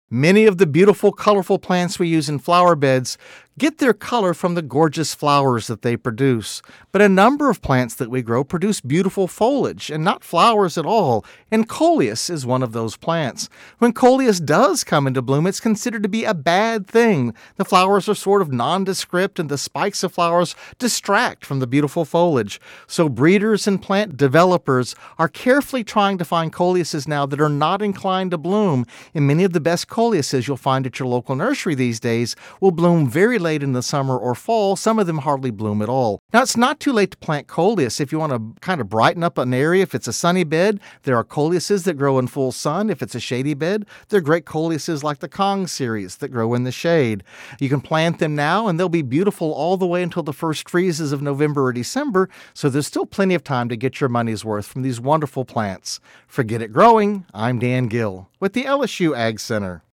Many of the beautiful, colorful plants we use in flower beds get their color from the gorgeous flowers that they produce. But a number of plants that we grow produce beautiful foliage and not flowers at all, and coleus is one of those plants. When coleus does come into bloom, it's considered to be a bad thing. The flowers are sort of nondescript, and the spikes of flowers distract from the beautiful foliage. So breeders and plant developers are carefully trying to find coleuses now that are not inclined to bloom, and many of the best coleuses you'll find at your local nursery these days will bloom very late in the summer or fall. Some of them hardly bloom at all. Now, it's not too late to plant coleus if you want to kind of brighten up an area. If it's a sunny bed, there are coleuses that grow in full sun. If it's a shady bed, there are great coleuses like the Kong series that grow in the shade. You can plant them now, and they'll be beautiful all the way until the first freezes of November or December, so there's still plenty of time to get your money's worth from these wonderful plants. For Get It Growing, I'm Dan Gill with the LSU Ag Center.